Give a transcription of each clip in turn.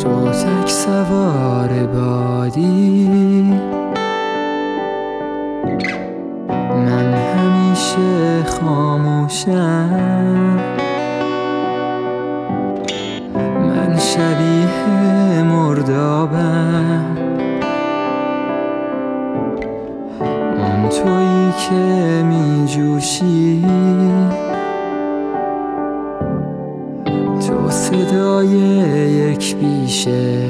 تو تک سوار بادی، من همیشه خاموشم. من شبیه مردابم، اون تویی که می جوشی. تو صدای یک بیشه،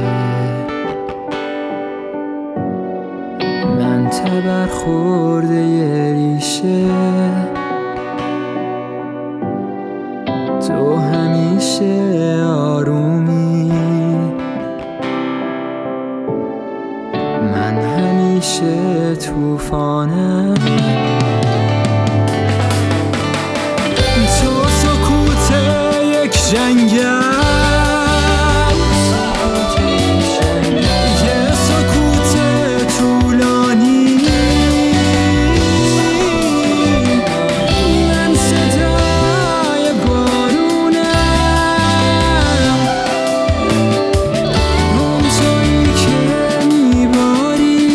من تبر خورده ی ریشه. تو همیشه آرومی، من همیشه طوفانم. تو سکوت یک جنگل، یه سکوت طولانی. من صدای بارونم، اون تویی که میباری.